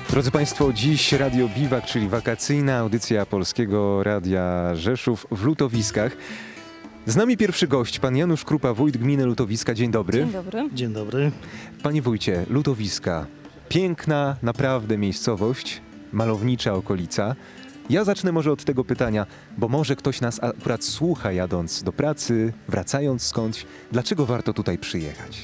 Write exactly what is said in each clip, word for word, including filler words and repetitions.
Drodzy Państwo, dziś Radio Biwak, czyli wakacyjna audycja Polskiego Radia Rzeszów w Lutowiskach. Z nami pierwszy gość, pan Janusz Krupa, wójt gminy Lutowiska. Dzień dobry. Dzień dobry. Dzień dobry. Panie wójcie, Lutowiska. Piękna naprawdę miejscowość, malownicza okolica. Ja zacznę może od tego pytania, bo może ktoś nas akurat słucha jadąc do pracy, wracając skądś. Dlaczego warto tutaj przyjechać?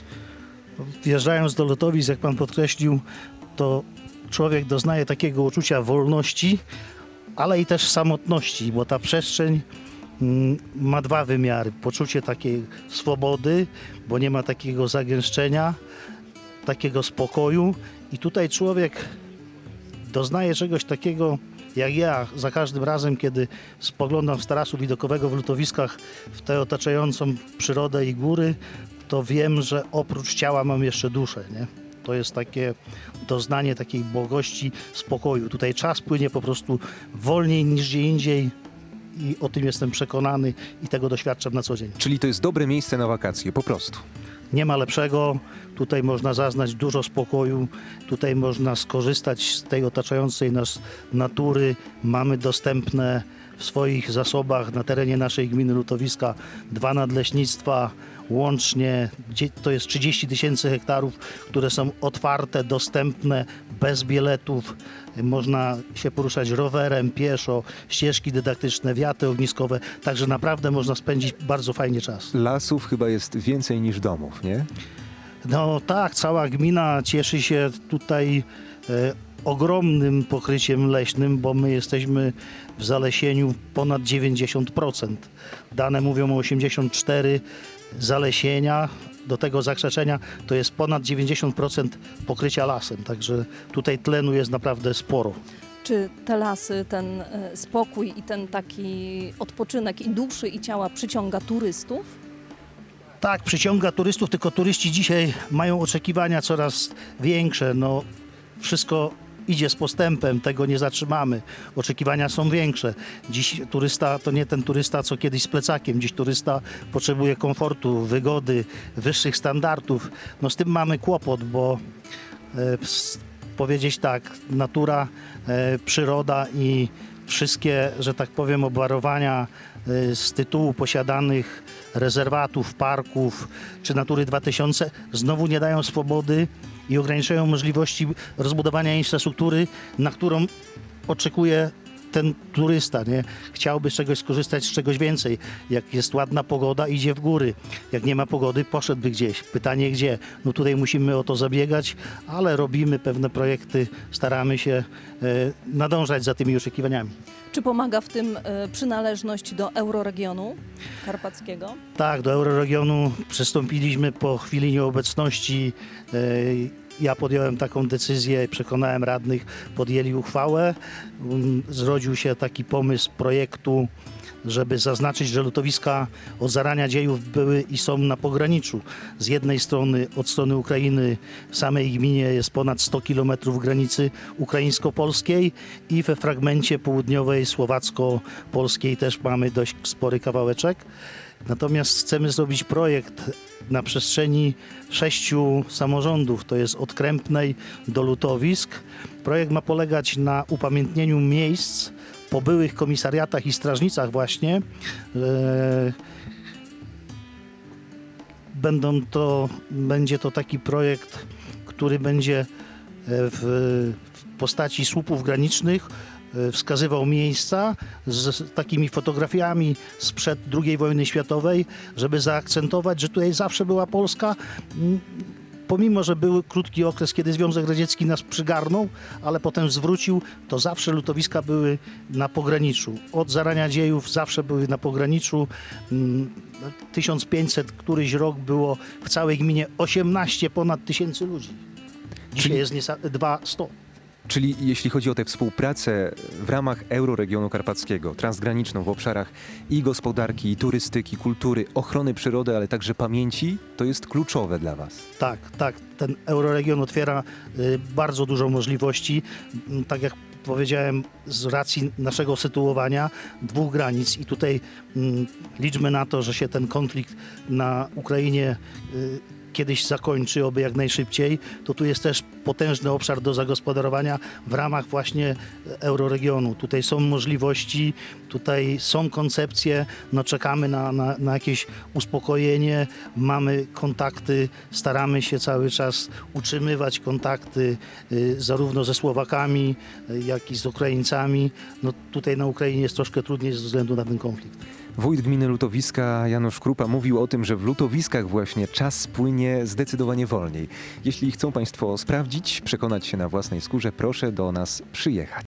Wjeżdżając do Lutowic, jak pan podkreślił, to człowiek doznaje takiego uczucia wolności, ale i też samotności, bo ta przestrzeń mm, ma dwa wymiary. Poczucie takiej swobody, bo nie ma takiego zagęszczenia, takiego spokoju i tutaj człowiek doznaje czegoś takiego, jak ja za każdym razem, kiedy spoglądam z tarasu widokowego w Lutowiskach w tę otaczającą przyrodę i góry, to wiem, że oprócz ciała mam jeszcze duszę, nie? To jest takie doznanie takiej błogości, spokoju. Tutaj czas płynie po prostu wolniej niż gdzie indziej i o tym jestem przekonany i tego doświadczam na co dzień. Czyli to jest dobre miejsce na wakacje, po prostu. Nie ma lepszego, tutaj można zaznać dużo spokoju, tutaj można skorzystać z tej otaczającej nas natury. Mamy dostępne w swoich zasobach na terenie naszej gminy Lutowiska dwa nadleśnictwa, łącznie gdzie to jest trzydzieści tysięcy hektarów, które są otwarte, dostępne, bez biletów. Można się poruszać rowerem, pieszo, ścieżki dydaktyczne, wiaty ogniskowe, także naprawdę można spędzić bardzo fajnie czas. Lasów chyba jest więcej niż domów, nie? No tak, cała gmina cieszy się tutaj e, ogromnym pokryciem leśnym, bo my jesteśmy w zalesieniu ponad dziewięćdziesiąt procent. Dane mówią o osiemdziesiąt cztery procent zalesienia, do tego zakrzeczenia to jest ponad dziewięćdziesiąt procent pokrycia lasem, także tutaj tlenu jest naprawdę sporo. Czy te lasy, ten e, spokój i ten taki odpoczynek i duszy i ciała przyciąga turystów? Tak, przyciąga turystów, tylko turyści dzisiaj mają oczekiwania coraz większe. No, wszystko idzie z postępem, tego nie zatrzymamy. Oczekiwania są większe. Dziś turysta to nie ten turysta, co kiedyś z plecakiem. Dziś turysta potrzebuje komfortu, wygody, wyższych standardów. No z tym mamy kłopot, bo e, powiedzieć tak, natura, e, przyroda i wszystkie, że tak powiem, obwarowania e, z tytułu posiadanych rezerwatów, parków czy Natury dwa tysiące znowu nie dają swobody i ograniczają możliwości rozbudowania infrastruktury, na którą oczekuje ten turysta, nie? Chciałby z czegoś skorzystać, z czegoś więcej. Jak jest ładna pogoda, idzie w góry. Jak nie ma pogody, poszedłby gdzieś. Pytanie gdzie? No tutaj musimy o to zabiegać, ale robimy pewne projekty, staramy się e, nadążać za tymi oczekiwaniami. Czy pomaga w tym e, przynależność do euroregionu karpackiego? Tak, do euroregionu przystąpiliśmy po chwili nieobecności. E, Ja podjąłem taką decyzję, przekonałem radnych, podjęli uchwałę. Zrodził się taki pomysł projektu, żeby zaznaczyć, że Lutowiska od zarania dziejów były i są na pograniczu. Z jednej strony od strony Ukrainy w samej gminie jest ponad sto kilometrów granicy ukraińsko-polskiej i we fragmencie południowej słowacko-polskiej też mamy dość spory kawałeczek. Natomiast chcemy zrobić projekt na przestrzeni sześciu samorządów, to jest od Krępnej do Lutowisk. Projekt ma polegać na upamiętnieniu miejsc po byłych komisariatach i strażnicach właśnie. Będą to, będzie to taki projekt, który będzie w, w postaci słupów granicznych wskazywał miejsca z takimi fotografiami sprzed drugiej wojny światowej, żeby zaakcentować, że tutaj zawsze była Polska. Pomimo, że był krótki okres, kiedy Związek Radziecki nas przygarnął, ale potem zwrócił, to zawsze Lutowiska były na pograniczu. Od zarania dziejów zawsze były na pograniczu. tysiąc pięćset któryś rok było w całej gminie osiemnaście ponad tysięcy ludzi. Dzisiaj Czyli... jest niesa- dwieście. Czyli jeśli chodzi o tę współpracę w ramach Euroregionu Karpackiego, transgraniczną w obszarach i gospodarki, i turystyki, kultury, ochrony przyrody, ale także pamięci, to jest kluczowe dla Was. Tak, tak. ten euroregion otwiera y, bardzo dużo możliwości. Mm, Tak jak powiedziałem, z racji naszego sytuowania dwóch granic i tutaj mm, liczmy na to, że się ten konflikt na Ukrainie y, kiedyś zakończy, oby jak najszybciej, to tu jest też potężny obszar do zagospodarowania w ramach właśnie euroregionu. Tutaj są możliwości, tutaj są koncepcje, no czekamy na, na, na jakieś uspokojenie, mamy kontakty, staramy się cały czas utrzymywać kontakty y, zarówno ze Słowakami, y, jak i z Ukraińcami. No tutaj na Ukrainie jest troszkę trudniej ze względu na ten konflikt. Wójt gminy Lutowiska Janusz Krupa mówił o tym, że w Lutowiskach właśnie czas płynie zdecydowanie wolniej. Jeśli chcą Państwo sprawdzić, przekonać się na własnej skórze, proszę do nas przyjechać.